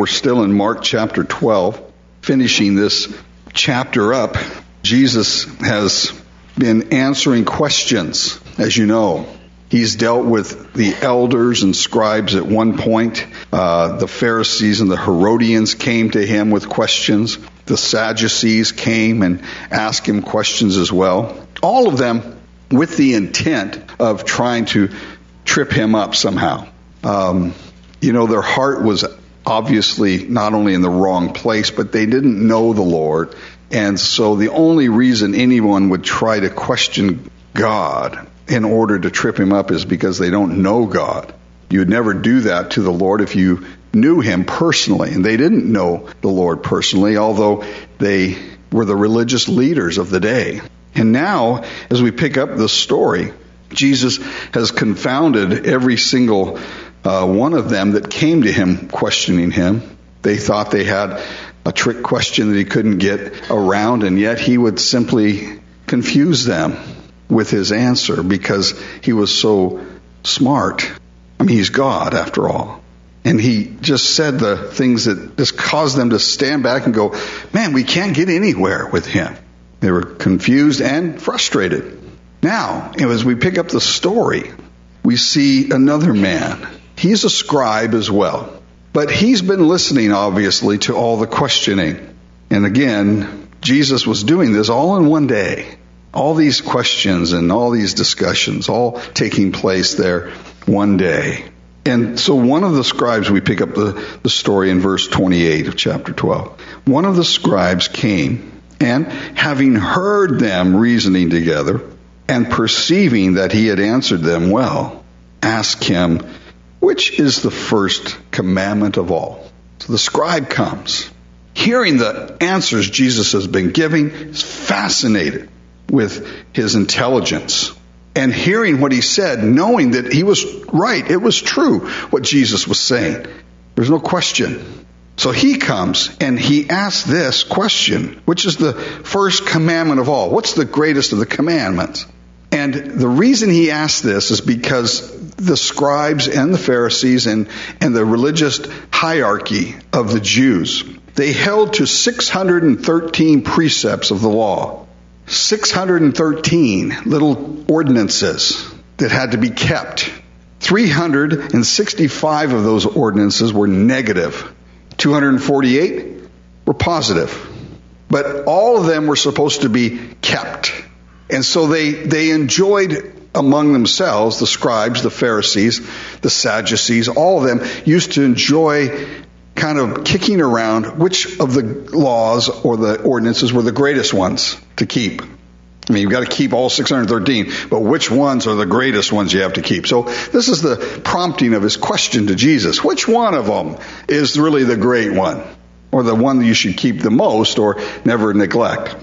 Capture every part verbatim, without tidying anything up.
We're still in Mark chapter twelve, finishing this chapter up. Jesus has been answering questions, as you know. He's dealt with the elders and scribes at one point. Uh, the Pharisees and the Herodians came to him with questions. The Sadducees came and asked him questions as well. All of them with the intent of trying to trip him up somehow. Um, you know, their heart was obviously not only in the wrong place, but they didn't know the Lord. And so the only reason anyone would try to question God in order to trip him up is because they don't know God. You would never do that to the Lord if you knew him personally. And they didn't know the Lord personally, although they were the religious leaders of the day. And now, as we pick up the story, Jesus has confounded every single uh, one of them that came to him questioning him. They thought they had a trick question that he couldn't get around, and yet he would simply confuse them with his answer because he was so smart. I mean, he's God after all. And he just said the things that just caused them to stand back and go, man, we can't get anywhere with him. They were confused and frustrated. Now, as we pick up the story, we see another man. He's a scribe as well. But he's been listening, obviously, to all the questioning. And again, Jesus was doing this all in one day. All these questions and all these discussions, all taking place there one day. And so one of the scribes, we pick up the, the story in verse twenty-eight of chapter twelve. One of the scribes came, and having heard them reasoning together, and perceiving that he had answered them well, asked him, which is the first commandment of all? So the scribe comes, hearing the answers Jesus has been giving, is fascinated with his intelligence. And hearing what he said, knowing that he was right, it was true what Jesus was saying. There's no question. So he comes and he asks this question, which is the first commandment of all. What's the greatest of the commandments? And the reason he asked this is because the scribes and the Pharisees and, and the religious hierarchy of the Jews, they held to six hundred thirteen precepts of the law. six hundred thirteen little ordinances that had to be kept. three hundred sixty-five of those ordinances were negative. two hundred forty-eight were positive. But all of them were supposed to be kept. And so they, they enjoyed among themselves, the scribes, the Pharisees, the Sadducees, all of them used to enjoy kind of kicking around which of the laws or the ordinances were the greatest ones to keep. I mean, you've got to keep all six hundred thirteen, but which ones are the greatest ones you have to keep? So this is the prompting of his question to Jesus. Which one of them is really the great one, or the one that you should keep the most or never neglect?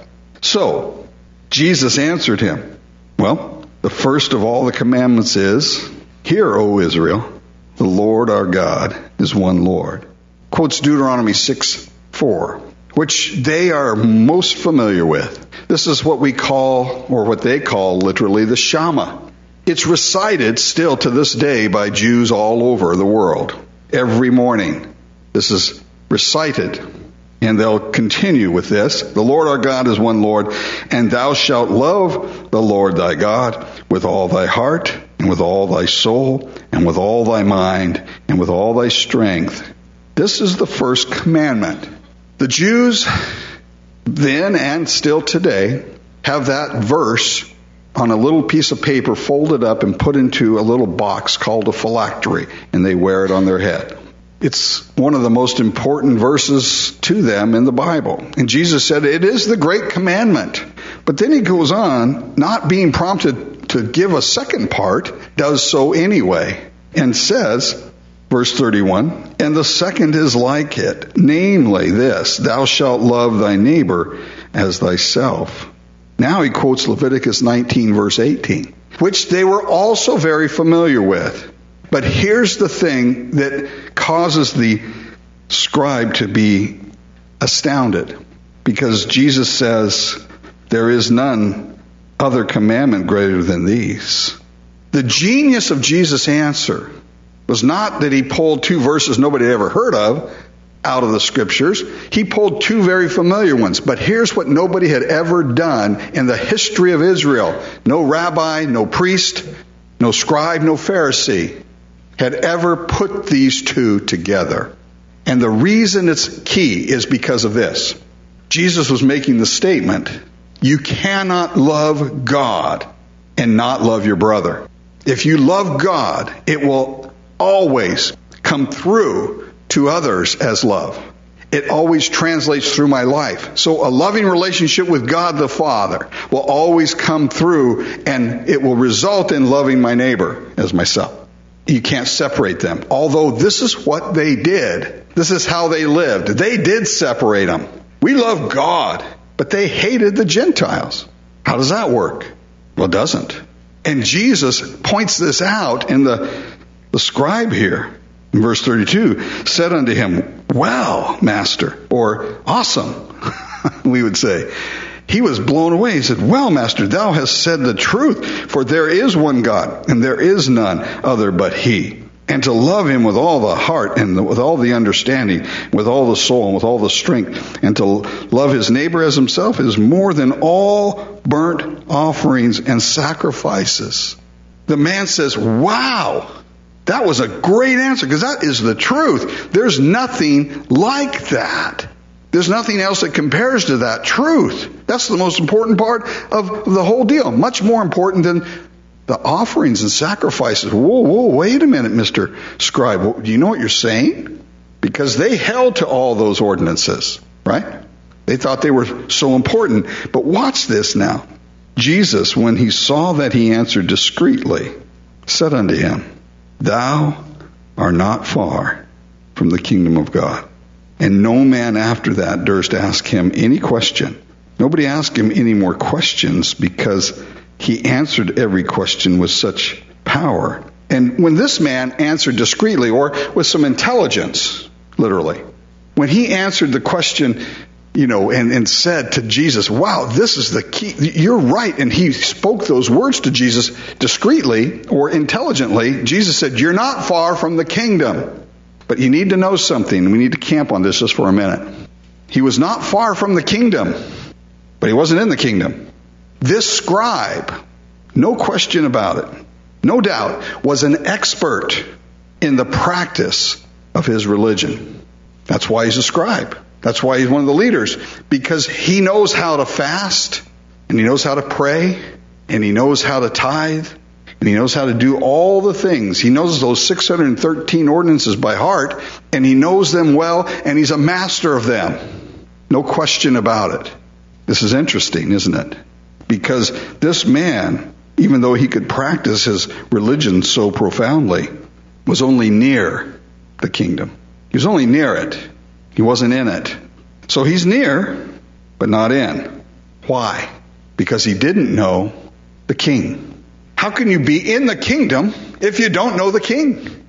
So Jesus answered him, well, the first of all the commandments is, hear, O Israel, the Lord our God is one Lord. Quotes Deuteronomy six four, which they are most familiar with. This is what we call, or what they call literally, the Shema. It's recited still to this day by Jews all over the world. Every morning, this is recited. And they'll continue with this. The Lord our God is one Lord, and thou shalt love the Lord thy God with all thy heart, and with all thy soul, and with all thy mind, and with all thy strength. This is the first commandment. The Jews then and still today have that verse on a little piece of paper folded up and put into a little box called a phylactery, and they wear it on their head. It's one of the most important verses to them in the Bible. And Jesus said it is the great commandment. But then he goes on, not being prompted to give a second part, does so anyway, and says, verse thirty-one, and the second is like it, namely this, thou shalt love thy neighbor as thyself. Now he quotes Leviticus nineteen, verse eighteen, which they were also very familiar with. But here's the thing that causes the scribe to be astounded, because Jesus says there is none other commandment greater than these. The genius of Jesus' answer was not that he pulled two verses nobody had ever heard of, out of the scriptures. He pulled two very familiar ones. But here's what nobody had ever done in the history of Israel. No rabbi, no priest, no scribe, no Pharisee had ever put these two together. And the reason it's key is because of this. Jesus was making the statement, you cannot love God and not love your brother. If you love God, it will always come through to others as love. It always translates through my life. So a loving relationship with God the Father will always come through, and it will result in loving my neighbor as myself. You can't separate them. Although this is what they did. This is how they lived. They did separate them. We love God, but they hated the Gentiles. How does that work? Well, it doesn't. And Jesus points this out in the, the scribe here. In verse thirty-two, said unto him, well, master, or awesome, we would say. He was blown away. He said, well, master, thou hast said the truth, for there is one God, and there is none other but he. And to love him with all the heart, and with all the understanding, with all the soul, and with all the strength, and to love his neighbor as himself is more than all burnt offerings and sacrifices. The man says, wow, that was a great answer, because that is the truth. There's nothing like that. There's nothing else that compares to that truth. That's the most important part of the whole deal. Much more important than the offerings and sacrifices. Whoa, whoa, wait a minute, Mister Scribe. Do you know what you're saying? Because they held to all those ordinances, right? They thought they were so important. But watch this now. Jesus, when he saw that he answered discreetly, said unto him, thou art not far from the kingdom of God. And no man after that durst ask him any question. Nobody asked him any more questions, because he answered every question with such power. And when this man answered discreetly, or with some intelligence, literally, when he answered the question, you know, and, and said to Jesus, wow, this is the key. You're right. And he spoke those words to Jesus discreetly or intelligently. Jesus said, you're not far from the kingdom. But you need to know something. We need to camp on this just for a minute. He was not far from the kingdom, but he wasn't in the kingdom. This scribe, no question about it, no doubt, was an expert in the practice of his religion. That's why he's a scribe. That's why he's one of the leaders, because he knows how to fast, and he knows how to pray, and he knows how to tithe, and he knows how to do all the things. He knows those six hundred thirteen ordinances by heart, and he knows them well, and he's a master of them. No question about it. This is interesting, isn't it? Because this man, even though he could practice his religion so profoundly, was only near the kingdom. He was only near it. He wasn't in it. So he's near, but not in. Why? Because he didn't know the king. How can you be in the kingdom if you don't know the king?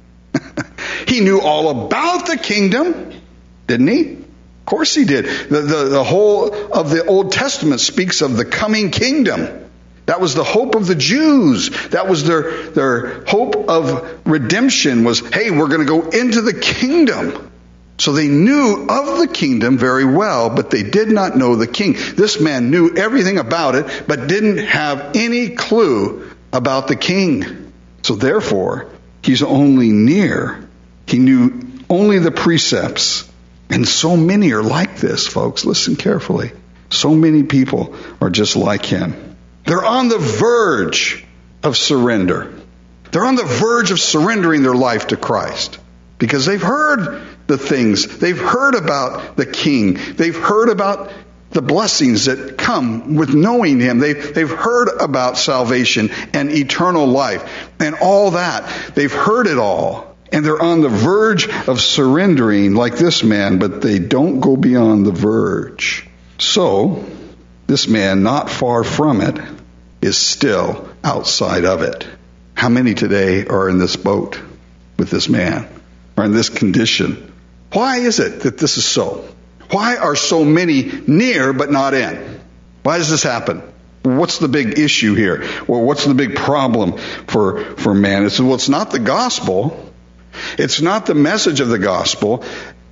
He knew all about the kingdom, didn't he? Of course he did. The, the, the whole of the Old Testament speaks of the coming kingdom. That was the hope of the Jews. That was their, their hope of redemption was, hey, we're going to go into the kingdom. So they knew of the kingdom very well, but they did not know the king. This man knew everything about it, but didn't have any clue about the king. So therefore, he's only near. He knew only the precepts. And so many are like this, folks. Listen carefully. So many people are just like him. They're on the verge of surrender. They're on the verge of surrendering their life to Christ. Because they've heard the things. They've heard about the king. They've heard about the blessings that come with knowing him. They've, they've heard about salvation and eternal life and all that. They've heard it all. And they're on the verge of surrendering like this man, but they don't go beyond the verge. So, this man, not far from it, is still outside of it. How many today are in this boat with this man, or in this condition? Why is it that this is so? Why are so many near but not in? Why does this happen? What's the big issue here? Well, what's the big problem for, for man? It's, well, it's not the gospel. It's not the message of the gospel.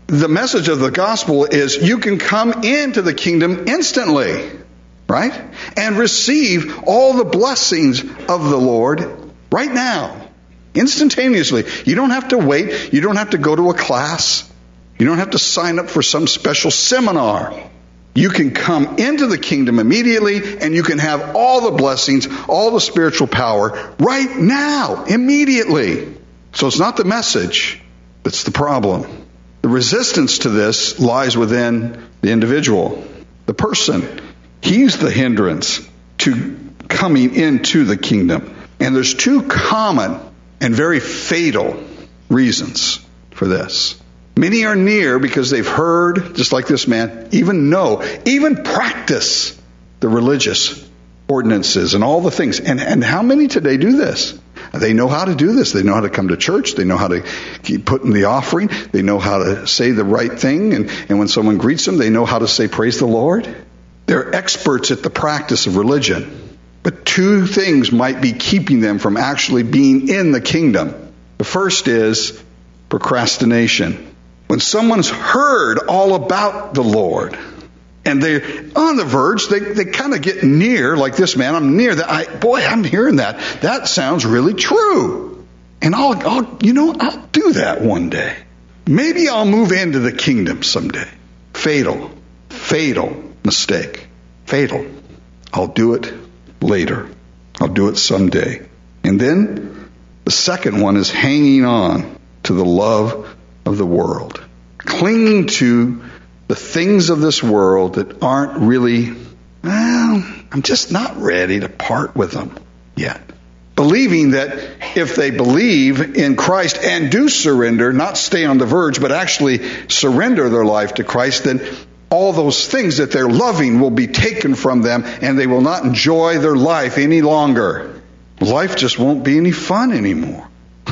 the message of the gospel is you can come into the kingdom instantly, right? And receive all the blessings of the Lord right now, instantaneously. You don't have to wait. You don't have to go to a class. You don't have to sign up for some special seminar. You can come into the kingdom immediately, and you can have all the blessings, all the spiritual power right now, immediately. So it's not the message that's the problem. The resistance to this lies within the individual, the person. He's the hindrance to coming into the kingdom. And there's two common and very fatal reasons for this. Many are near because they've heard, just like this man, even know, even practice the religious ordinances and all the things. And, and how many today do this? They know how to do this. They know how to come to church. They know how to keep putting the offering. They know how to say the right thing. And, and when someone greets them, they know how to say, praise the Lord. They're experts at the practice of religion. But two things might be keeping them from actually being in the kingdom. The first is procrastination. When someone's heard all about the Lord and they're on the verge, they, they kind of get near, like this man, I'm near that. I, boy, I'm hearing that. That sounds really true. And I'll, I'll, you know, I'll do that one day. Maybe I'll move into the kingdom someday. Fatal, fatal mistake. Fatal. I'll do it later. I'll do it someday. And then the second one is hanging on to the love of the world. Clinging to the things of this world that aren't really, well, I'm just not ready to part with them yet. Believing that if they believe in Christ and do surrender, not stay on the verge, but actually surrender their life to Christ, then all those things that they're loving will be taken from them and they will not enjoy their life any longer. Life just won't be any fun anymore.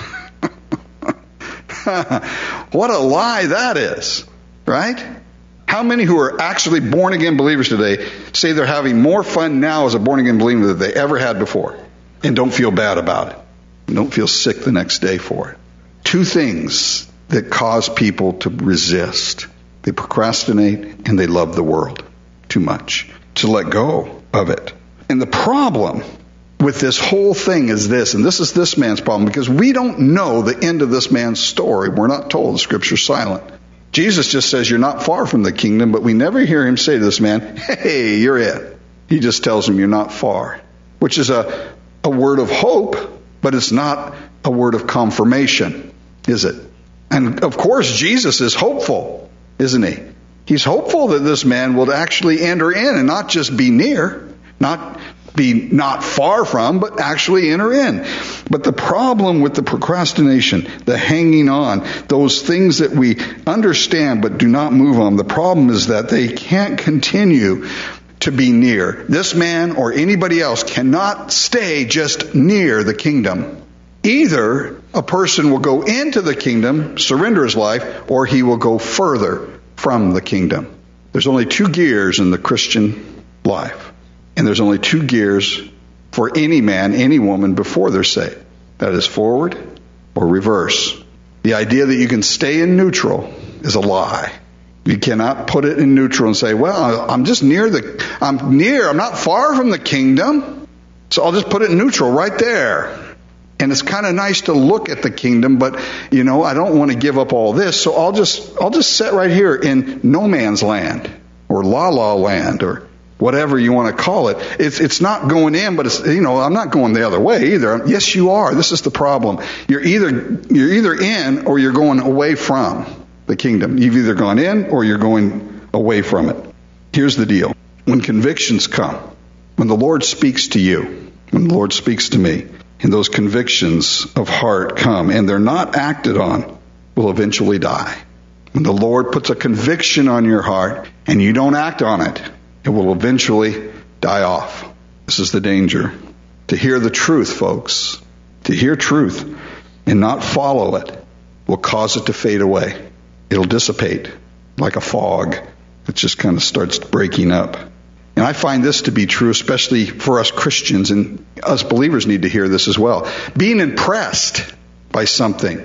What a lie that is, right? How many who are actually born again believers today say they're having more fun now as a born again believer than they ever had before and don't feel bad about it and don't feel sick the next day for it? Two things that cause people to resist. They procrastinate and they love the world too much to let go of it. And the problem with this whole thing is this, and this is this man's problem, because we don't know the end of this man's story. We're not told. The Scripture's silent. Jesus just says you're not far from the kingdom, but we never hear him say to this man, hey, you're in. He just tells him you're not far, which is a, a word of hope, but it's not a word of confirmation, is it? And of course, Jesus is hopeful, isn't he? He's hopeful that this man will actually enter in and not just be near, not be not far from, but actually enter in. But the problem with the procrastination, the hanging on, those things that we understand but do not move on, the problem is that they can't continue to be near. This man or anybody else cannot stay just near the kingdom. Either a person will go into the kingdom, surrender his life, or he will go further from the kingdom. There's only two gears in the Christian life. And there's only two gears for any man, any woman before they're saved. That is forward or reverse. The idea that you can stay in neutral is a lie. You cannot put it in neutral and say, well, I'm just near the, I'm near, I'm not far from the kingdom, so I'll just put it in neutral right there. And it's kind of nice to look at the kingdom, but, you know, I don't want to give up all this, so I'll just, I'll just sit right here in no man's land or la la land or whatever you want to call it. It's it's not going in, but it's, you know, I'm not going the other way either. Yes, you are. This is the problem. You're either you're either in or you're going away from the kingdom. You've either gone in or you're going away from it. Here's the deal. When convictions come, when the Lord speaks to you, when the Lord speaks to me, and those convictions of heart come and they're not acted on, we'll eventually die. When the Lord puts a conviction on your heart and you don't act on it, it will eventually die off. This is the danger. To hear the truth, folks, to hear truth and not follow it will cause it to fade away. It'll dissipate like a fog that just kind of starts breaking up. And I find this to be true, especially for us Christians, and us believers need to hear this as well. Being impressed by something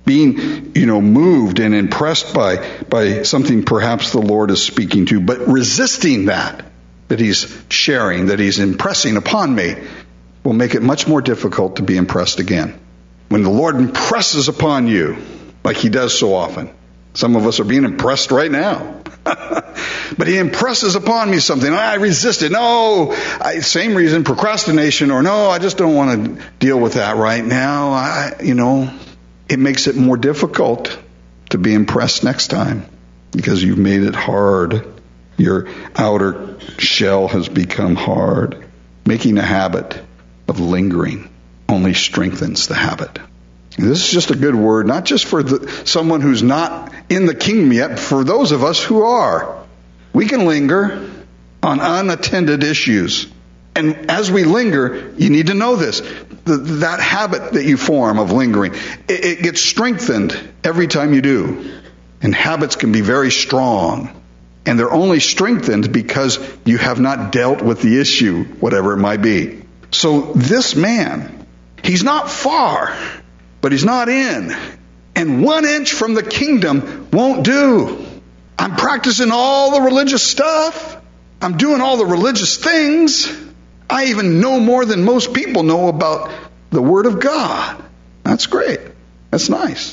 being, you know, moved and impressed by, by something perhaps the Lord is speaking to, but resisting that, that he's sharing, that he's impressing upon me, will make it much more difficult to be impressed again. When the Lord impresses upon you, like he does so often, some of us are being impressed right now. But he impresses upon me something. I resist it. No, I, same reason, procrastination, or no, I just don't want to deal with that right now. I, you know, it makes it more difficult to be impressed next time because you've made it hard. Your outer shell has become hard. Making a habit of lingering only strengthens the habit. This is just a good word, not just for the, someone who's not in the kingdom yet, but for those of us who are. We can linger on unattended issues. And as we linger, you need to know this. The, that habit that you form of lingering, it, it gets strengthened every time you do. And habits can be very strong. And they're only strengthened because you have not dealt with the issue, whatever it might be. So this man, he's not far, but he's not in. And one inch from the kingdom won't do. I'm practicing all the religious stuff. I'm doing all the religious things. I even know more than most people know about the Word of God. That's great. That's nice.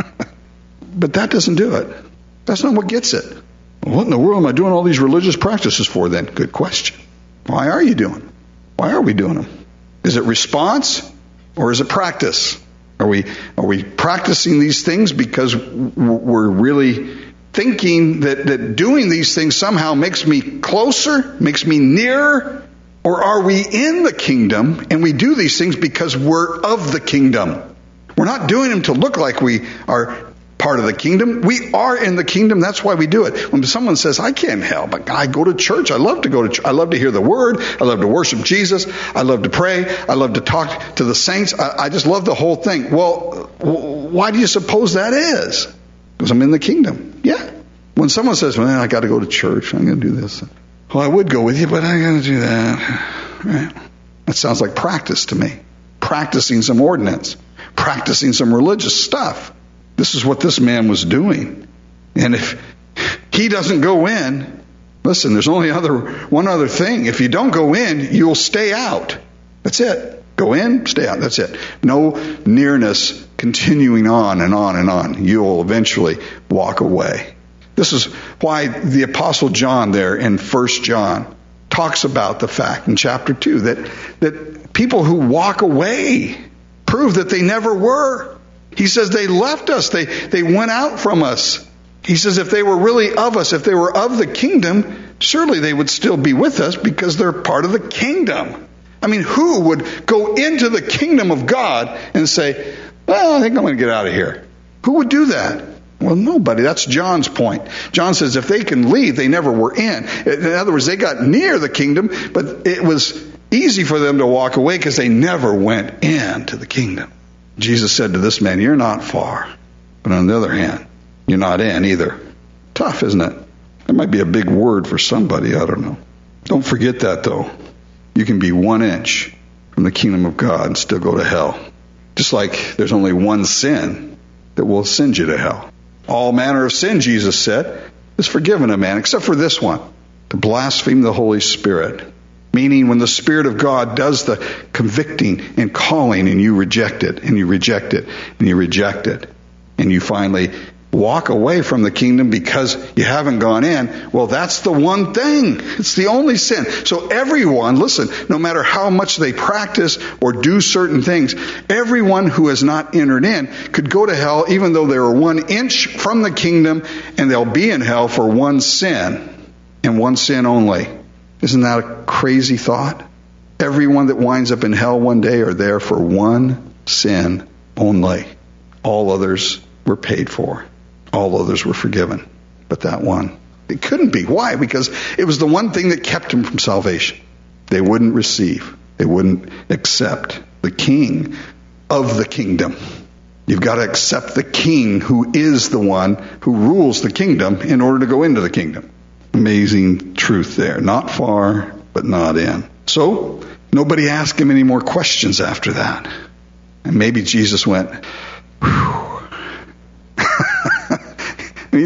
But that doesn't do it. That's not what gets it. Well, what in the world am I doing all these religious practices for then? Good question. Why are you doing them? Why are we doing them? Is it response or is it practice? Are we are we practicing these things because we're really thinking that, that doing these things somehow makes me closer, makes me nearer? Or are we in the kingdom and we do these things because we're of the kingdom? We're not doing them to look like we are part of the kingdom. We are in the kingdom. That's why we do it. When someone says, I can't help, but I go to church. I love to go to church. I love to hear the word. I love to worship Jesus. I love to pray. I love to talk to the saints. I, I just love the whole thing. Well, why do you suppose that is? Because I'm in the kingdom. Yeah. When someone says, well, I got to go to church. I'm going to do this. Well, I would go with you, but I got to do that. Right? That sounds like practice to me. Practicing some ordinance. Practicing some religious stuff. This is what this man was doing. And if he doesn't go in, listen, there's only other one other thing. If you don't go in, you'll stay out. That's it. Go in, stay out. That's it. No nearness continuing on and on and on. You'll eventually walk away. This is why the Apostle John there in First John talks about the fact in chapter two that, that people who walk away prove that they never were. He says they left us. They, they went out from us. He says if they were really of us, if they were of the kingdom, surely they would still be with us because they're part of the kingdom. I mean, who would go into the kingdom of God and say, well, I think I'm going to get out of here? Who would do that? Well, nobody. That's John's point. John says if they can leave, they never were in. In other words, they got near the kingdom, but it was easy for them to walk away because they never went into the kingdom. Jesus said to this man, you're not far. But on the other hand, you're not in either. Tough, isn't it? That might be a big word for somebody. I don't know. Don't forget that, though. You can be one inch from the kingdom of God and still go to hell. Just like there's only one sin that will send you to hell. All manner of sin, Jesus said, is forgiven a man, except for this one, to blaspheme the Holy Spirit. Meaning when the Spirit of God does the convicting and calling and you reject it, and you reject it, and you reject it, and you finally walk away from the kingdom because you haven't gone in, well, that's the one thing. It's the only sin. So everyone, listen, no matter how much they practice or do certain things, everyone who has not entered in could go to hell even though they were one inch from the kingdom, and they'll be in hell for one sin, and one sin only. Isn't that a crazy thought? Everyone that winds up in hell one day are there for one sin only. All others were paid for. All others were forgiven. But that one, it couldn't be. Why? Because it was the one thing that kept them from salvation. They wouldn't receive. They wouldn't accept the king of the kingdom. You've got to accept the king who is the one who rules the kingdom in order to go into the kingdom. Amazing truth there. Not far, but not in. So, nobody asked him any more questions after that. And maybe Jesus went, whew,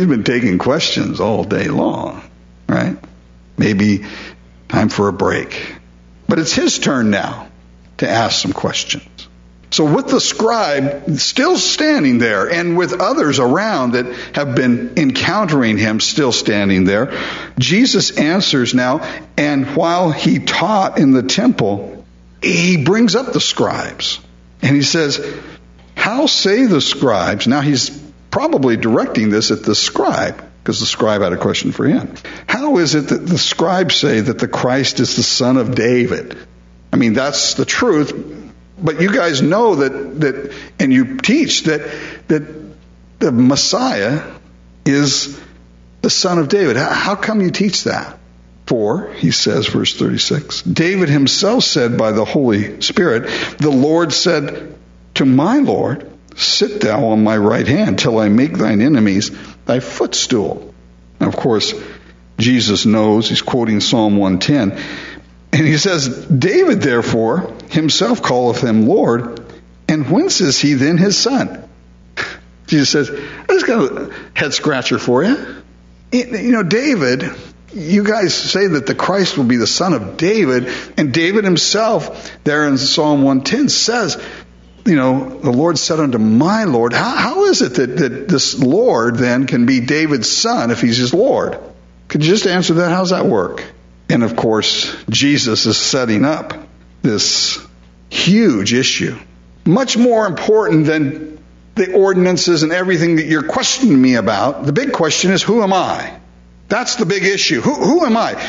he's been taking questions all day long, right? Maybe time for a break. But it's his turn now to ask some questions. So with the scribe still standing there and with others around that have been encountering him still standing there, Jesus answers now, and while he taught in the temple, he brings up the scribes. And he says, how say the scribes? Now he's probably directing this at the scribe, because the scribe had a question for him. How is it that the scribes say that the Christ is the son of David? I mean, that's the truth. But you guys know that, that, and you teach that, that the Messiah is the son of David. How, how come you teach that? For, he says, verse thirty-six, David himself said by the Holy Spirit, the Lord said to my Lord, sit thou on my right hand till I make thine enemies thy footstool. Now, of course, Jesus knows, he's quoting Psalm one ten, and he says, David, therefore, himself calleth him Lord, and whence is he then his son? Jesus says, I just got a head scratcher for you. You know, David, you guys say that the Christ will be the son of David, and David himself, there in Psalm one ten, says, you know, the Lord said unto my Lord, how, how is it that, that this Lord then can be David's son if he's his Lord? Could you just answer that? How does that work? And of course, Jesus is setting up this huge issue. Much more important than the ordinances and everything that you're questioning me about. The big question is, who am I? That's the big issue. Who, who am I?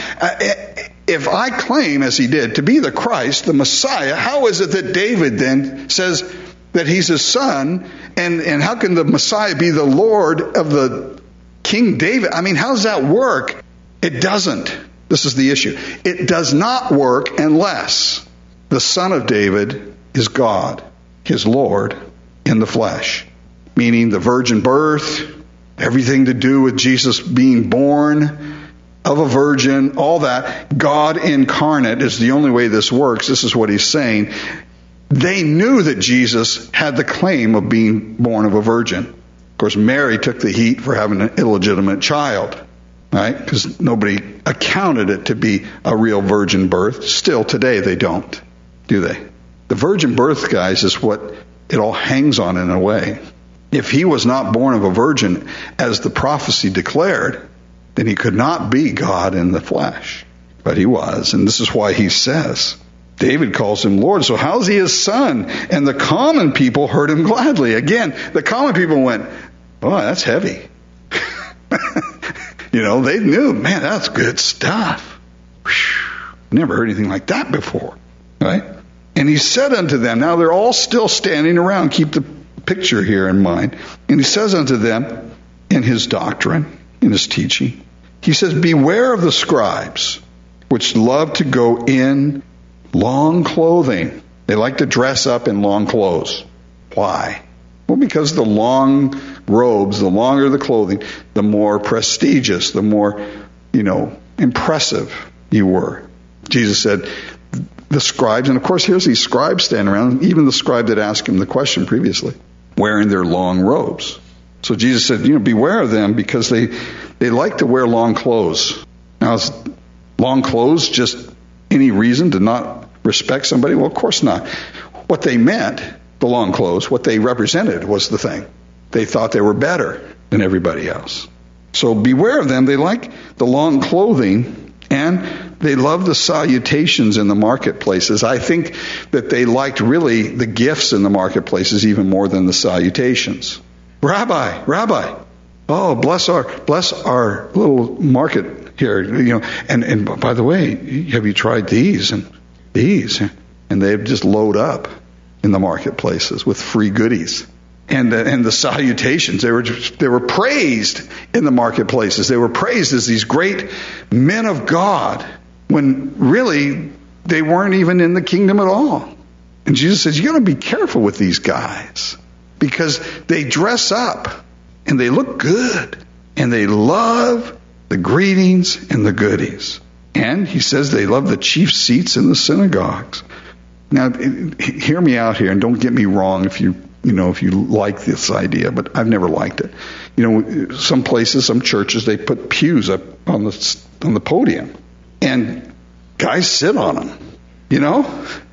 If I claim, as he did, to be the Christ, the Messiah, how is it that David then says that he's his son? And, and how can the Messiah be the Lord of the King David? I mean, how does that work? It doesn't. This is the issue. It does not work unless the Son of David is God, his Lord, in the flesh. Meaning the virgin birth, everything to do with Jesus being born of a virgin, all that. God incarnate is the only way this works. This is what he's saying. They knew that Jesus had the claim of being born of a virgin. Of course, Mary took the heat for having an illegitimate child. Right? Because nobody accounted it to be a real virgin birth. Still today they don't, do they? The virgin birth, guys, is what it all hangs on in a way. If he was not born of a virgin, as the prophecy declared, then he could not be God in the flesh. But he was, and this is why he says, David calls him Lord, so how's he his son? And the common people heard him gladly. Again, the common people went, oh, that's heavy. You know, they knew, man, that's good stuff. Whew, never heard anything like that before, right? And he said unto them, now they're all still standing around, keep the picture here in mind. And he says unto them, in his doctrine, in his teaching, he says, beware of the scribes, which love to go in long clothing. They like to dress up in long clothes. Why? Well, because the long robes, the longer the clothing, the more prestigious, the more, you know, impressive you were. Jesus said, the scribes, and of course here's these scribes standing around, even the scribe that asked him the question previously, wearing their long robes. So Jesus said, you know, beware of them because they, they like to wear long clothes. Now, is long clothes just any reason to not respect somebody? Well, of course not. What they meant, the long clothes, what they represented was the thing. They thought they were better than everybody else. So beware of them. They like the long clothing, and they love the salutations in the marketplaces. I think that they liked really the gifts in the marketplaces even more than the salutations. Rabbi, Rabbi, oh, bless our bless our little market here, you know. And and by the way, have you tried these and these? And they'd just load up in the marketplaces with free goodies. And, and the salutations, they were just, they were praised in the marketplaces. They were praised as these great men of God when really they weren't even in the kingdom at all. And Jesus says, you got to be careful with these guys because they dress up and they look good and they love the greetings and the goodies. And he says they love the chief seats in the synagogues. Now, hear me out here and don't get me wrong if you you know, if you like this idea, but I've never liked it. You know, some places, some churches, they put pews up on the on the podium, and guys sit on them. You know,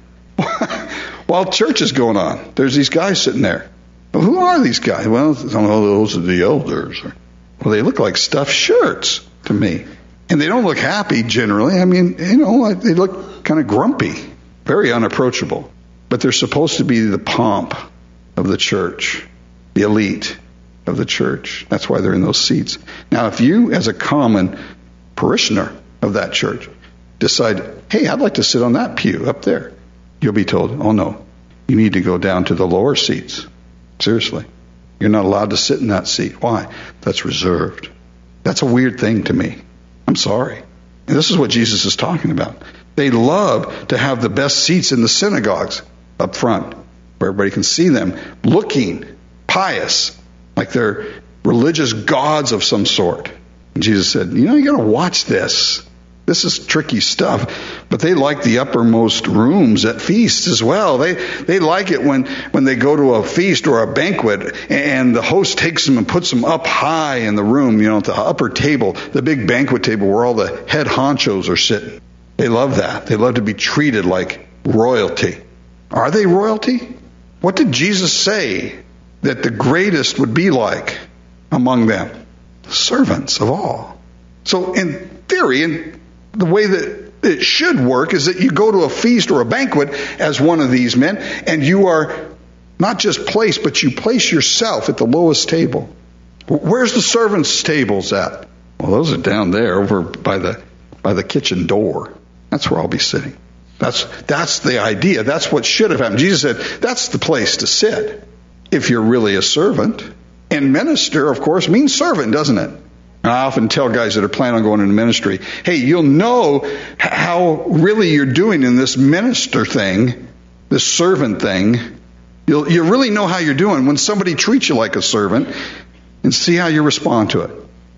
while church is going on, there's these guys sitting there. Well, who are these guys? Well, some of those are the elders. Well, they look like stuffed shirts to me, and they don't look happy generally. I mean, you know, they look kind of grumpy, very unapproachable. But they're supposed to be the pomp of the church, the elite of the church. That's why they're in those seats. Now, if you, as a common parishioner of that church, decide, hey, I'd like to sit on that pew up there, you'll be told, oh no, you need to go down to the lower seats. Seriously. You're not allowed to sit in that seat. Why? That's reserved. That's a weird thing to me. I'm sorry. And this is what Jesus is talking about. They love to have the best seats in the synagogues up front, where everybody can see them, looking pious, like they're religious gods of some sort. And Jesus said, you know, you got to watch this. This is tricky stuff. But they like the uppermost rooms at feasts as well. They they like it when, when they go to a feast or a banquet and the host takes them and puts them up high in the room, you know, at the upper table, the big banquet table where all the head honchos are sitting. They love that. They love to be treated like royalty. Are they royalty? What did Jesus say that the greatest would be like among them? Servants of all. So in theory, in the way that it should work is that you go to a feast or a banquet as one of these men, and you are not just placed, but you place yourself at the lowest table. Where's the servants' tables at? Well, those are down there over by the by the kitchen door. That's where I'll be sitting. That's that's the idea. That's what should have happened. Jesus said, that's the place to sit if you're really a servant. And minister, of course, means servant, doesn't it? And I often tell guys that are planning on going into ministry, hey, you'll know how really you're doing in this minister thing, this servant thing. You'll, you'll really know how you're doing when somebody treats you like a servant, and see how you respond to it.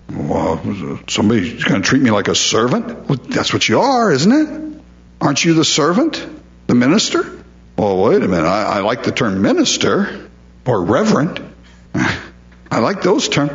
Well, somebody's going to treat me like a servant? Well, that's what you are, isn't it? Aren't you the servant? The minister? Well, wait a minute. I, I like the term minister or reverend. I like those terms.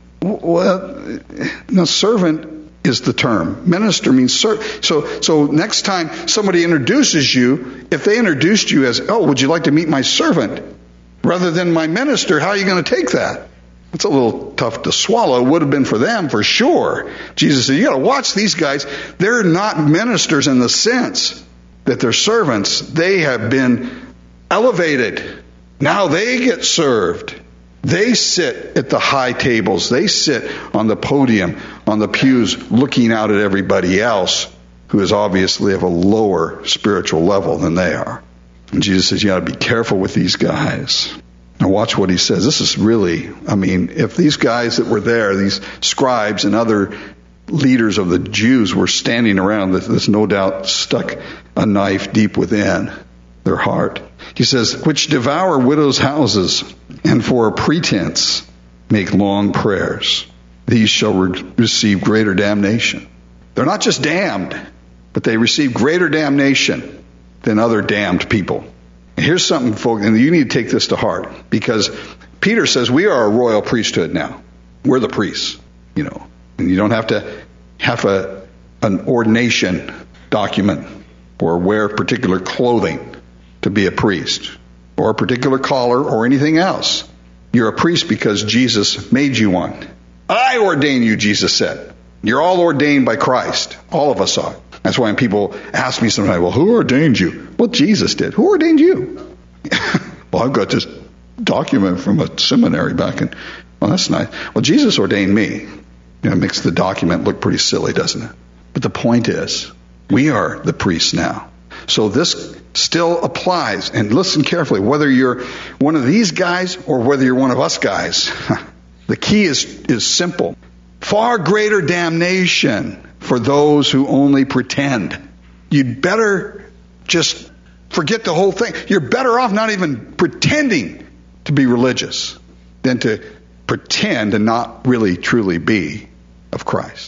Well, no, servant is the term. Minister means servant. So, so next time somebody introduces you, if they introduced you as, oh, would you like to meet my servant? Rather than my minister, how are you going to take that? It's a little tough to swallow. It would have been for them, for sure. Jesus said, you got to watch these guys. They're not ministers in the sense that they're servants. They have been elevated. Now they get served. They sit at the high tables. They sit on the podium, on the pews, looking out at everybody else who is obviously of a lower spiritual level than they are. And Jesus says, you got to be careful with these guys. Now watch what he says. This is really, I mean, if these guys that were there, these scribes and other leaders of the Jews were standing around, there's no doubt stuck a knife deep within their heart. He says, which devour widows' houses, and for a pretense make long prayers. These shall re- receive greater damnation. They're not just damned, but they receive greater damnation than other damned people. Here's something, folks, and you need to take this to heart, because Peter says we are a royal priesthood now. We're the priests, you know, and you don't have to have a an ordination document or wear particular clothing to be a priest, or a particular collar, or anything else. You're a priest because Jesus made you one. I ordain you, Jesus said. You're all ordained by Christ. All of us are. That's why when people ask me sometimes, well, who ordained you? Well, Jesus did. Who ordained you? Well, I've got this document from a seminary back in, well, that's nice. Well, Jesus ordained me. You know, it makes the document look pretty silly, doesn't it? But the point is, we are the priests now. So this still applies. And listen carefully, whether you're one of these guys or whether you're one of us guys, the key is, is simple. Far greater damnation for those who only pretend. You'd better just forget the whole thing. You're better off not even pretending to be religious than to pretend and not really truly be of Christ.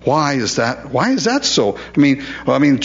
Why is that? Why is that so? I mean, well, I mean,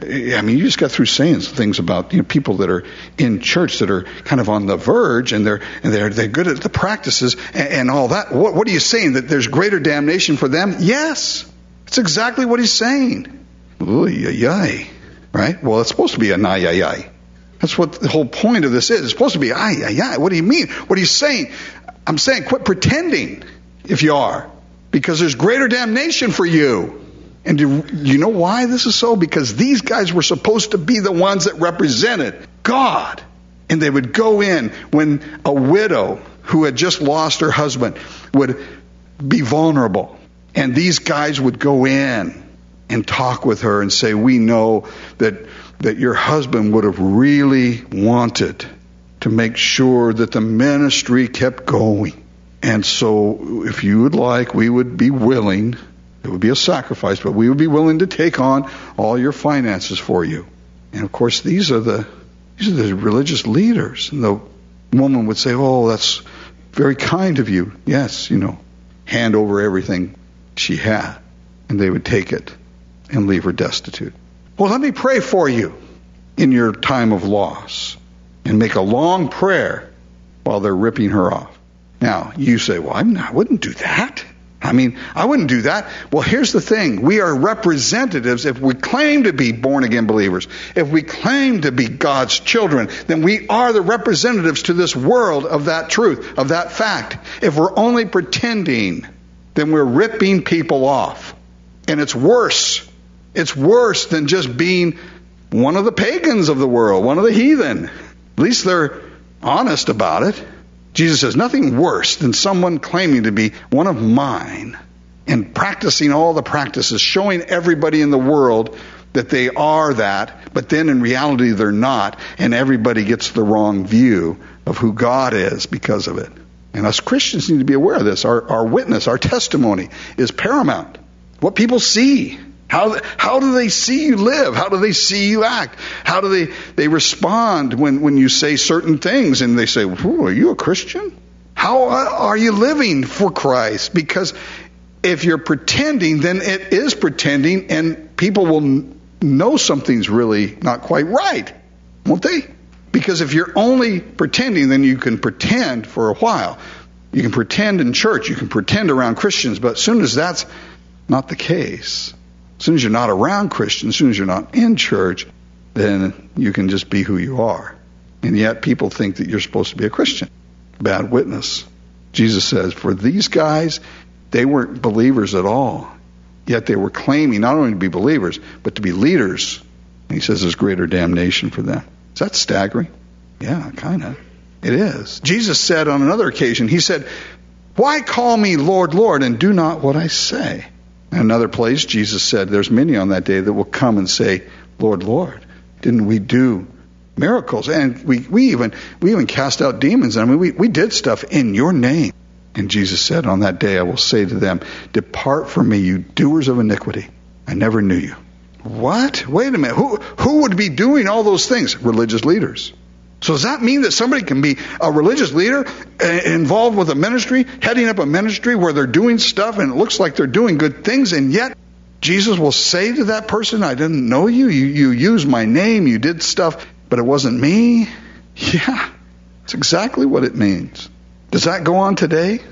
I mean, you just got through saying things about, you know, people that are in church that are kind of on the verge, and they're and they're they're good at the practices and, and all that. What, what are you saying? That there's greater damnation for them? Yes, that's exactly what he's saying. Ooh, yay, right? Well, it's supposed to be a na yay yay. That's what the whole point of this is. It's supposed to be ay ay ay. What do you mean? What are you saying? I'm saying, quit pretending if you are. Because there's greater damnation for you. And do you know why this is so? Because these guys were supposed to be the ones that represented God. And they would go in when a widow who had just lost her husband would be vulnerable. And these guys would go in and talk with her and say, we know that, that your husband would have really wanted to make sure that the ministry kept going. And so if you would like, we would be willing, it would be a sacrifice, but we would be willing to take on all your finances for you. And of course, these are the these are the religious leaders. And the woman would say, oh, that's very kind of you. Yes, you know, hand over everything she had. And they would take it and leave her destitute. Well, let me pray for you in your time of loss. And make a long prayer while they're ripping her off. Now, you say, well, I'm not, I wouldn't do that. I mean, I wouldn't do that. Well, here's the thing. We are representatives. If we claim to be born-again believers, if we claim to be God's children, then we are the representatives to this world of that truth, of that fact. If we're only pretending, then we're ripping people off. And it's worse. It's worse than just being one of the pagans of the world, one of the heathen. At least they're honest about it. Jesus says, nothing worse than someone claiming to be one of mine and practicing all the practices, showing everybody in the world that they are that, but then in reality they're not, and everybody gets the wrong view of who God is because of it. And us Christians need to be aware of this. Our, our witness, our testimony is paramount. What people see. How, how do they see you live? How do they see you act? How do they, they respond when, when you say certain things and they say, are you a Christian? How are you living for Christ? Because if you're pretending, then it is pretending, and people will know something's really not quite right, won't they? Because if you're only pretending, then you can pretend for a while. You can pretend in church, you can pretend around Christians, but as soon as that's not the case, as soon as you're not around Christians, as soon as you're not in church, then you can just be who you are. And yet people think that you're supposed to be a Christian. Bad witness. Jesus says, for these guys, they weren't believers at all. Yet they were claiming not only to be believers, but to be leaders. And he says there's greater damnation for them. Is that staggering? Yeah, kind of. It is. Jesus said on another occasion, he said, why call me Lord, Lord, and do not what I say? In another place, Jesus said, there's many on that day that will come and say, Lord, Lord, didn't we do miracles? And we, we even we even cast out demons. I mean, we, we did stuff in your name. And Jesus said, on that day I will say to them, depart from me, you doers of iniquity. I never knew you. What? Wait a minute. Who, who would be doing all those things? Religious leaders. So does that mean that somebody can be a religious leader involved with a ministry, heading up a ministry where they're doing stuff and it looks like they're doing good things, and yet Jesus will say to that person, I didn't know you. You, you used my name. You did stuff, but it wasn't me. Yeah, that's exactly what it means. Does that go on today?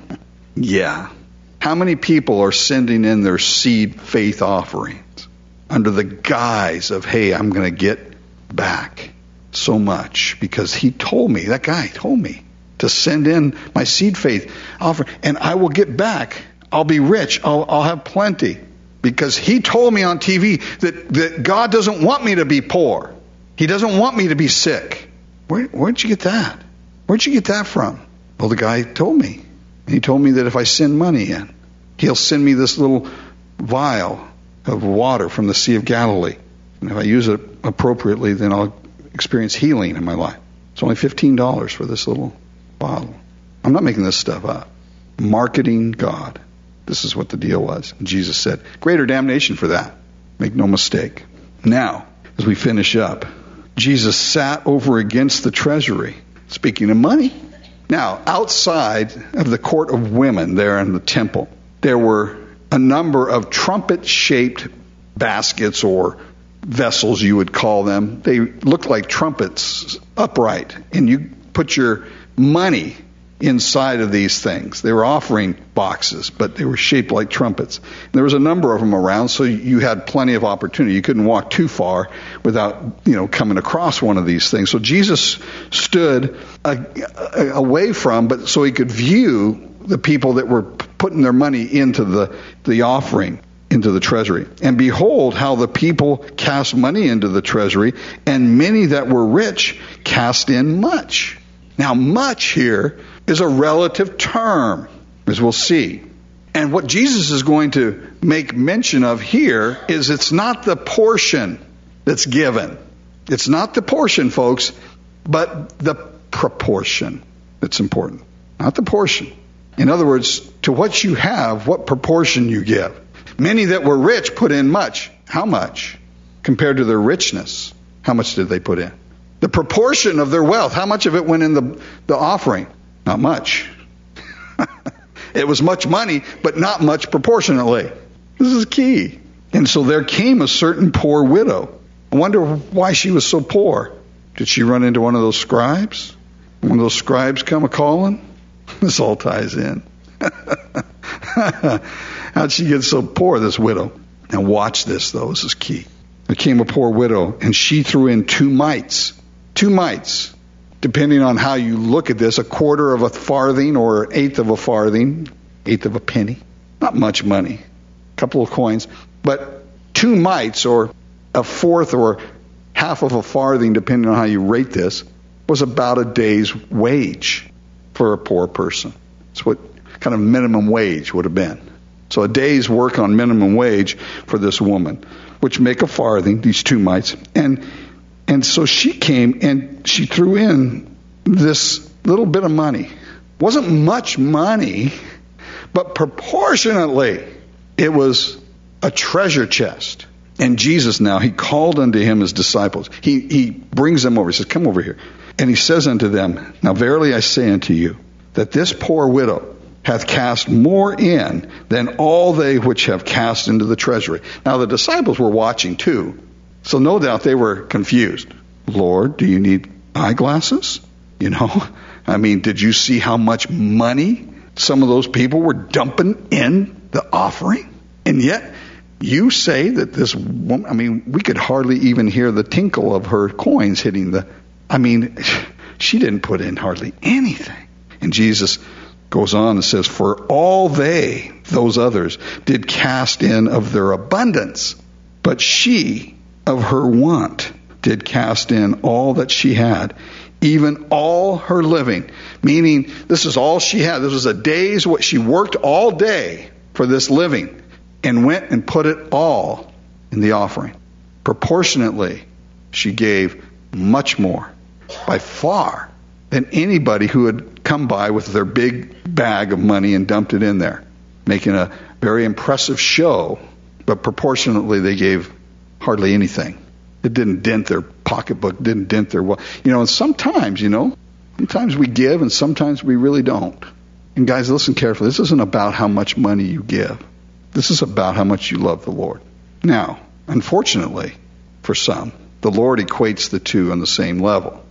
Yeah. How many people are sending in their seed faith offerings under the guise of, hey, I'm going to get back so much because he told me, that guy told me to send in my seed faith offering and I will get back. I'll be rich. I'll, I'll have plenty because he told me on T V that, that God doesn't want me to be poor. He doesn't want me to be sick. Where, where'd you get that? Where'd you get that from? Well, the guy told me. And he told me that if I send money in, he'll send me this little vial of water from the Sea of Galilee. And if I use it appropriately, then I'll experience healing in my life. It's only fifteen dollars for this little bottle. I'm not making this stuff up. Marketing God. This is what the deal was. And Jesus said, greater damnation for that. Make no mistake. Now, as we finish up, Jesus sat over against the treasury. Speaking of money. Now, outside of the court of women there in the temple, there were a number of trumpet-shaped baskets or vessels, you would call them. They looked like trumpets, upright, and you put your money inside of these things. They were offering boxes, but they were shaped like trumpets. And there was a number of them around, so you had plenty of opportunity. You couldn't walk too far without, you know, coming across one of these things. So Jesus stood a, a, away from, but so he could view the people that were putting their money into the, the offering, into the treasury. And behold, how the people cast money into the treasury, and many that were rich cast in much. Now, much here is a relative term, as we'll see. And what Jesus is going to make mention of here is it's not the portion that's given. It's not the portion, folks, but the proportion that's important. Not the portion. In other words, to what you have, what proportion you give. Many that were rich put in much. How much? Compared to their richness, how much did they put in? The proportion of their wealth, how much of it went in the, the offering? Not much. It was much money, but not much proportionately. This is key. And so there came a certain poor widow. I wonder why she was so poor. Did she run into one of those scribes? One of those scribes come a-calling? This all ties in. How'd she get so poor, this widow? Now watch this, though. This is key. There came a poor widow, and she threw in two mites. Two mites. Depending on how you look at this, a quarter of a farthing or an eighth of a farthing, eighth of a penny. Not much money. A couple of coins. But two mites, or a fourth or half of a farthing, depending on how you rate this, was about a day's wage for a poor person. It's what kind of minimum wage would have been. So a day's work on minimum wage for this woman, which make a farthing, these two mites. And and so she came and she threw in this little bit of money. Wasn't much money, but proportionately it was a treasure chest. And Jesus now, he called unto him his disciples. He, he brings them over. He says, come over here. And he says unto them, now verily I say unto you, that this poor widow hath cast more in than all they which have cast into the treasury. Now the disciples were watching too, so no doubt they were confused. Lord, do you need eyeglasses? You know, I mean, did you see how much money some of those people were dumping in the offering? And yet you say that this woman, I mean, we could hardly even hear the tinkle of her coins hitting the, I mean, she didn't put in hardly anything. And Jesus goes on and says, for all they, those others, did cast in of their abundance, but she of her want did cast in all that she had, even all her living. Meaning, this is all she had. This was a day's what she worked all day for this living, and went and put it all in the offering. Proportionately, she gave much more, by far, than anybody who had come by with their big bag of money and dumped it in there, making a very impressive show, but proportionately they gave hardly anything. It didn't dent their pocketbook, didn't dent their wealth. You know, and sometimes, you know, sometimes we give and sometimes we really don't. And guys, listen carefully. This isn't about how much money you give. This is about how much you love the Lord. Now, unfortunately, for some, the Lord equates the two on the same level.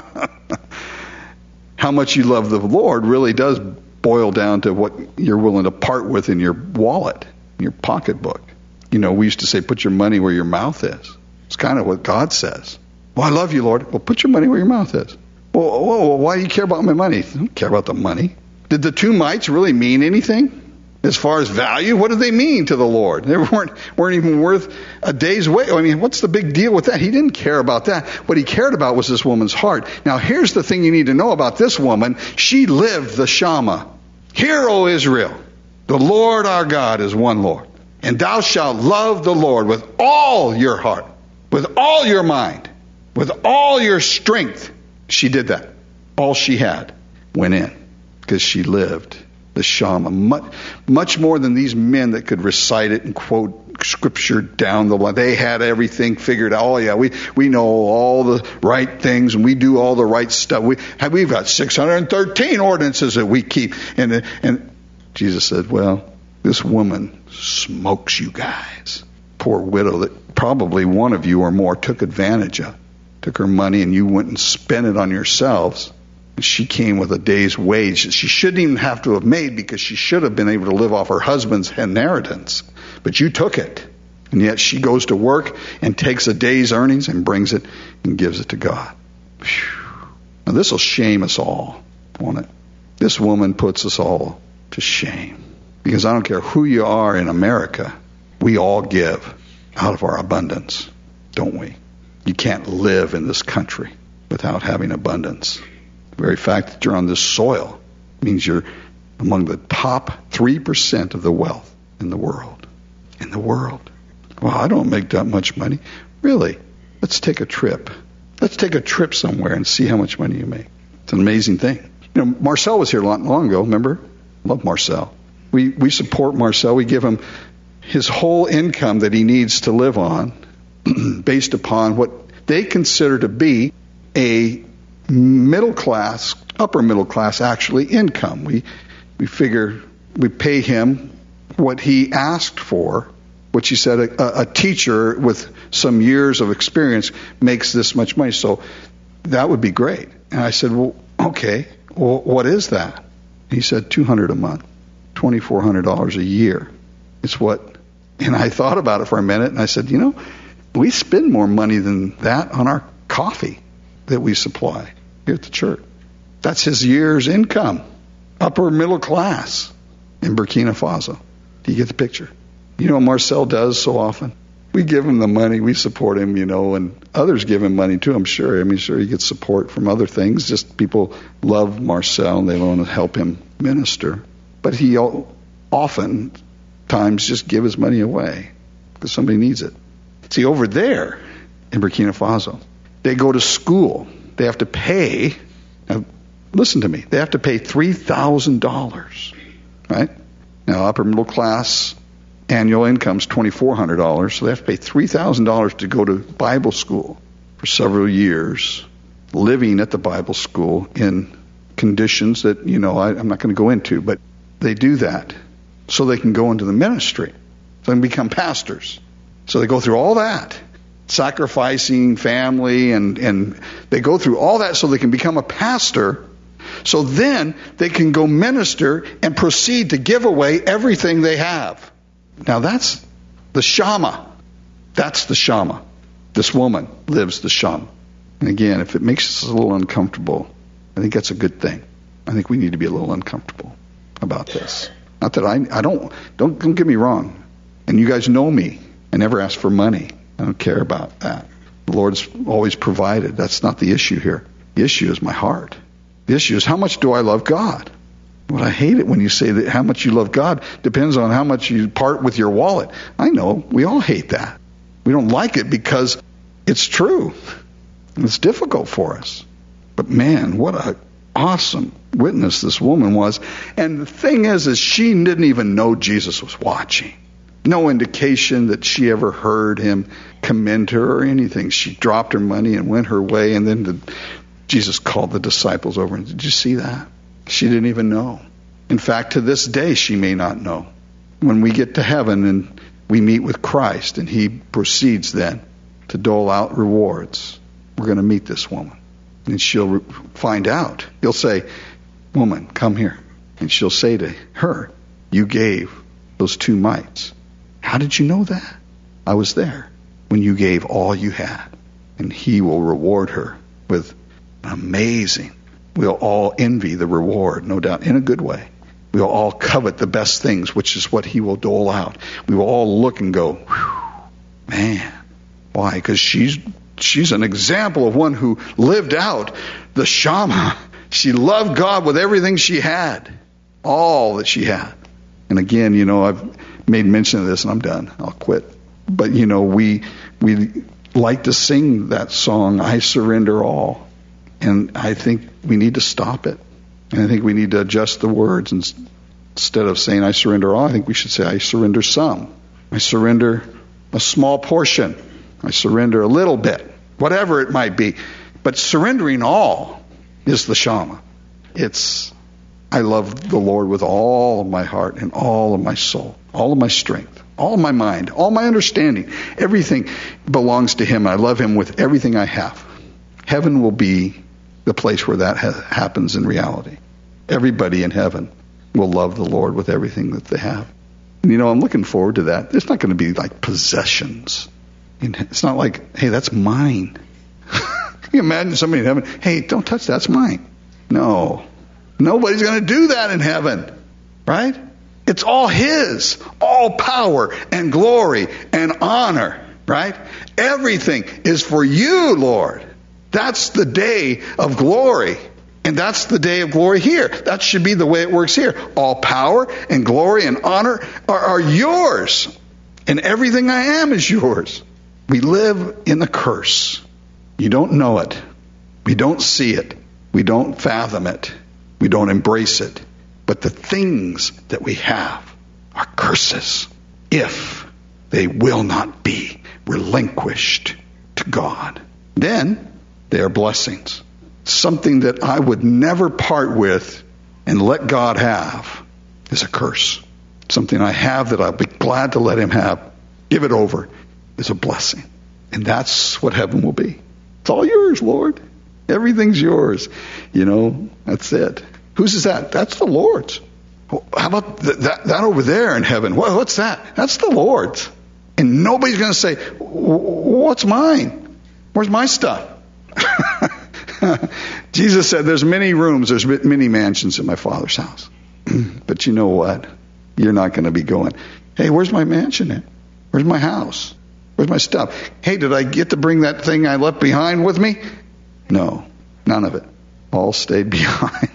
How much you love the Lord really does boil down to what you're willing to part with in your wallet, in your pocketbook. You know, we used to say, put your money where your mouth is. It's kind of what God says. Well, I love you, Lord. Well, put your money where your mouth is. Well, whoa, whoa, why do you care about my money? I don't care about the money. Did the two mites really mean anything? As far as value, what did they mean to the Lord? They weren't, weren't even worth a day's wage. I mean, what's the big deal with that? He didn't care about that. What he cared about was this woman's heart. Now, here's the thing you need to know about this woman. She lived the Shema. Hear, O Israel, the Lord our God is one Lord. And thou shalt love the Lord with all your heart, with all your mind, with all your strength. She did that. All she had went in because she lived the Shema. Much, much more than these men that could recite it and quote scripture down the line. They had everything figured out. Oh yeah, we, we know all the right things and we do all the right stuff. We, we've got six hundred thirteen ordinances that we keep. And, and Jesus said, well, This woman smokes you guys. Poor widow that probably one of you or more took advantage of. Took her money and you went and spent it on yourselves. And she came with a day's wage that she shouldn't even have to have made because she should have been able to live off her husband's inheritance. But you took it. And yet she goes to work and takes a day's earnings and brings it and gives it to God. Whew. Now this will shame us all, won't it? This woman puts us all to shame. Because I don't care who you are in America, we all give out of our abundance, don't we? You can't live in this country without having abundance. The very fact that you're on this soil means you're among the top three percent of the wealth in the world. In the world. Well, I don't make that much money. Really? Let's take a trip. Let's take a trip somewhere and see how much money you make. It's an amazing thing. You know, Marcel was here not long ago, remember? Love Marcel. We we support Marcel. We give him his whole income that he needs to live on based upon what they consider to be a middle class, upper middle class actually income. We we figure we pay him what he asked for, which he said a, a teacher with some years of experience makes this much money. So that would be great. And I said, well, okay, well, what is that? He said two hundred dollars a month, twenty-four hundred dollars a year. It's what, and I thought about it for a minute and I said, you know, we spend more money than that on our coffee that we supply here at the church. That's his year's income. Upper middle class in Burkina Faso. Do you get the picture? You know what Marcel does so often? We give him the money, we support him, you know, and others give him money too, I'm sure. I mean, sure, he gets support from other things. Just people love Marcel and they want to help him minister. But he often times just give his money away because somebody needs it. See, over there in Burkina Faso, they go to school. They have to pay, now listen to me, they have to pay three thousand dollars, right? Now, upper middle class annual income is twenty-four hundred dollars, so they have to pay three thousand dollars to go to Bible school for several years, living at the Bible school in conditions that, you know, I, I'm not going to go into, but they do that so they can go into the ministry, so they can become pastors. So they go through all that, sacrificing family, and, and they go through all that so they can become a pastor. So then they can go minister and proceed to give away everything they have. Now that's the Shama. That's the Shama. This woman lives the Shama. And again, if it makes us a little uncomfortable, I think that's a good thing. I think we need to be a little uncomfortable about this. Not that I, I don't, don't, don't get me wrong. And you guys know me. I never ask for money. I don't care about that. The Lord's always provided. That's not the issue here. The issue is my heart. The issue is how much do I love God? Well, I hate it when you say that how much you love God depends on how much you part with your wallet. I know. We all hate that. We don't like it because it's true. It's difficult for us. But man, what an awesome witness this woman was. And the thing is, is she didn't even know Jesus was watching. No indication that she ever heard him commend her or anything. She dropped her money and went her way, and then the, Jesus called the disciples over. And did you see that? She didn't even know. In fact, to this day, she may not know. When we get to heaven and we meet with Christ and he proceeds then to dole out rewards, we're going to meet this woman. And she'll re- find out. He'll say, woman, come here. And she'll say to her, you gave those two mites. How did you know that? I was there when you gave all you had. And he will reward her with an amazing. We'll all envy the reward, no doubt, in a good way. We'll all covet the best things, which is what he will dole out. We will all look and go, whew, man. Why? Because she's she's an example of one who lived out the Shama. She loved God with everything she had, all that she had. And again, you know, I've made mention of this, and I'm done. I'll quit. But you know, we we like to sing that song, I Surrender All. And I think we need to stop it. And I think we need to adjust the words. And instead of saying I surrender all, I think we should say I surrender some. I surrender a small portion. I surrender a little bit. Whatever it might be. But surrendering all is the Shama. It's I love the Lord with all of my heart and all of my soul, all of my strength, all of my mind, all my understanding. Everything belongs to him. I love him with everything I have. Heaven will be the place where that ha- happens in reality. Everybody in heaven will love the Lord with everything that they have. And you know, I'm looking forward to that. It's not going to be like possessions. It's not like, hey, that's mine. Can you imagine somebody in heaven, hey, don't touch that, that's mine. No. Nobody's going to do that in heaven, right? It's all his, all power and glory and honor, right? Everything is for you, Lord. That's the day of glory. And that's the day of glory here. That should be the way it works here. All power and glory and honor are, are yours. And everything I am is yours. We live in the curse. You don't know it. We don't see it. We don't fathom it. We don't embrace it. But the things that we have are curses if they will not be relinquished to God. Then they are blessings. Something that I would never part with and let God have is a curse. Something I have that I'll be glad to let him have, give it over, is a blessing. And that's what heaven will be. It's all yours, Lord. Everything's yours. You know, that's it. Whose is that? That's the Lord's. How about th- that, that over there in heaven? What, what's that? That's the Lord's. And nobody's going to say, what's mine? Where's my stuff? Jesus said, there's many rooms, there's many mansions in my Father's house. But you know what? You're not going to be going, hey, where's my mansion at? Where's my house? Where's my stuff? Hey, did I get to bring that thing I left behind with me? No, none of it. All stayed behind.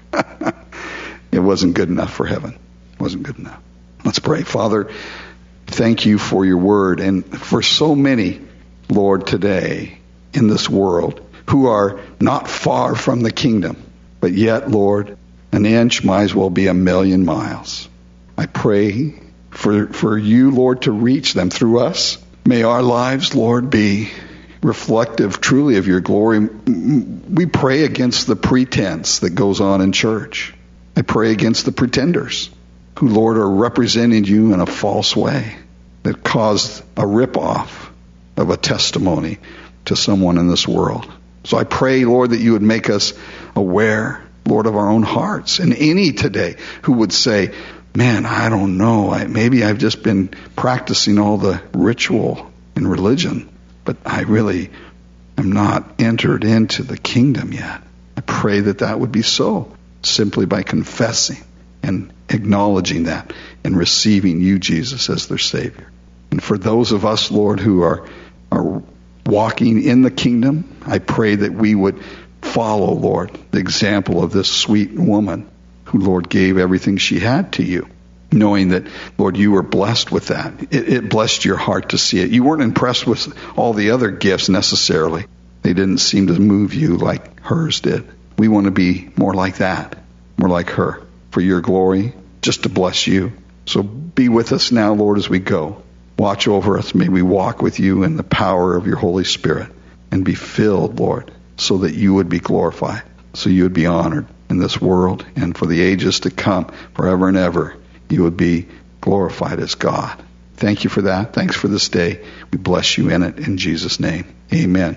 It wasn't good enough for heaven. It wasn't good enough. Let's pray. Father, thank you for your word and for so many, Lord, today in this world who are not far from the kingdom, but yet, Lord, an inch might as well be a million miles. I pray for, for you, Lord, to reach them through us. May our lives, Lord, be reflective truly of your glory. We pray against the pretense that goes on in church. I pray against the pretenders who, Lord, are representing you in a false way that caused a ripoff of a testimony to someone in this world. So I pray, Lord, that you would make us aware, Lord, of our own hearts. And any today who would say, man, I don't know, I, maybe I've just been practicing all the ritual and religion, but I really am not entered into the kingdom yet. I pray that that would be so, simply by confessing and acknowledging that and receiving you, Jesus, as their Savior. And for those of us, Lord, who are are walking in the kingdom, I pray that we would follow, Lord, the example of this sweet woman who, Lord, gave everything she had to you, knowing that, Lord, you were blessed with that. It, it blessed your heart to see it. You weren't impressed with all the other gifts necessarily. They didn't seem to move you like hers did. We want to be more like that, more like her, for your glory, just to bless you. So be with us now, Lord, as we go. Watch over us. May we walk with you in the power of your Holy Spirit and be filled, Lord, so that you would be glorified, so you would be honored in this world and for the ages to come, forever and ever. You would be glorified as God. Thank you for that. Thanks for this day. We bless you in it in Jesus' name. Amen.